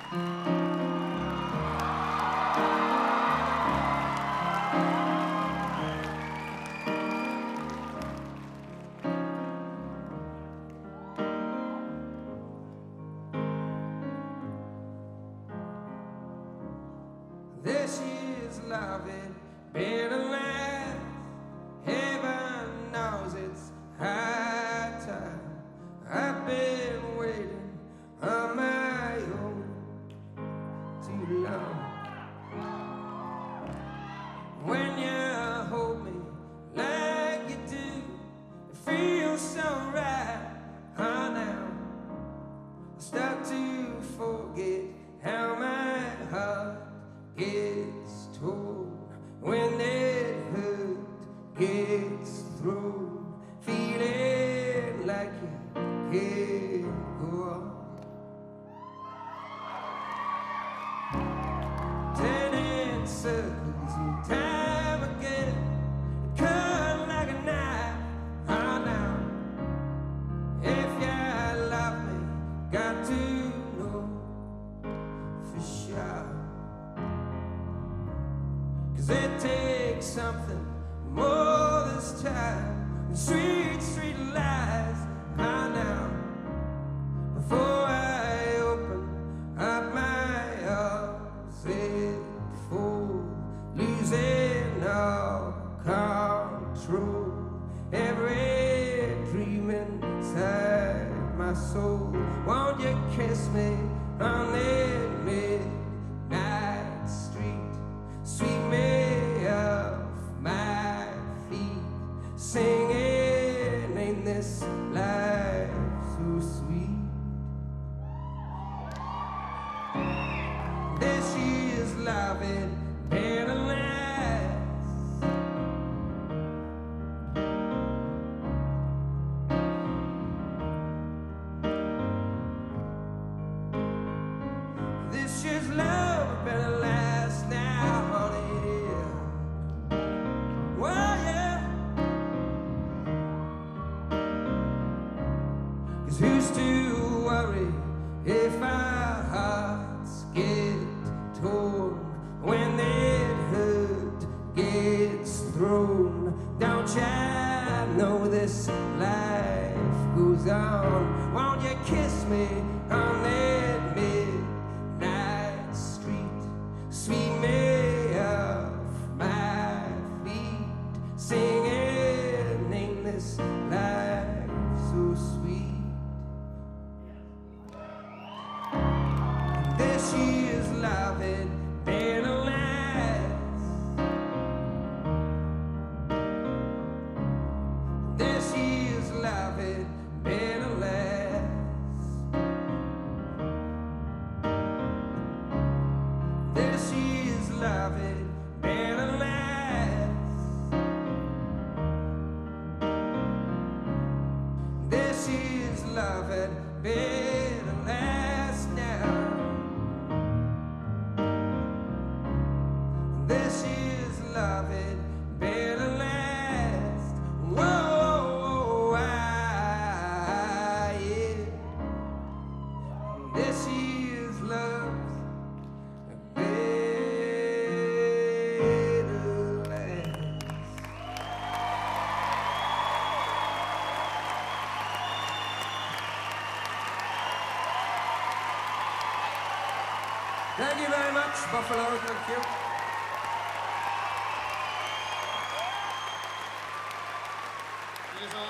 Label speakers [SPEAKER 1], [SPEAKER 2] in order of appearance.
[SPEAKER 1] There she is loving, better last. Heaven knows it's high time. I've been waiting on my own too long. When you hold me like you do, it feels so right. Oh, now I start to forget how my heart gets torn when that hurt gets thrown, feeling like you can't go on. Turning circles and time again, it cut like a knife. Oh, now if you love me, got to know for sure. 'Cause it takes something more this time than sweet, sweet lies. I know before I open up my arms, it falls, losing all control. Every dream inside my soul. Won't you kiss me on that midnight street? Sweep me off my feet, singing, ain't this life so sweet? There she is loving, better last. This is love, better last now, honey. Well, yeah. 'Cause who's to worry if our hearts get torn when that hurt gets thrown? Don't you know this life goes on? Won't you kiss me on that midnight street? Sweep me off my feet, singing, ain't this life so sweet? There she is loving, better last. There she is loving, better last. There she is loving, better last. There she is loving, better last now. There she is loving, better last. Whoa, yeah. There she is loved, thank you very much, Buffalo. Thank you.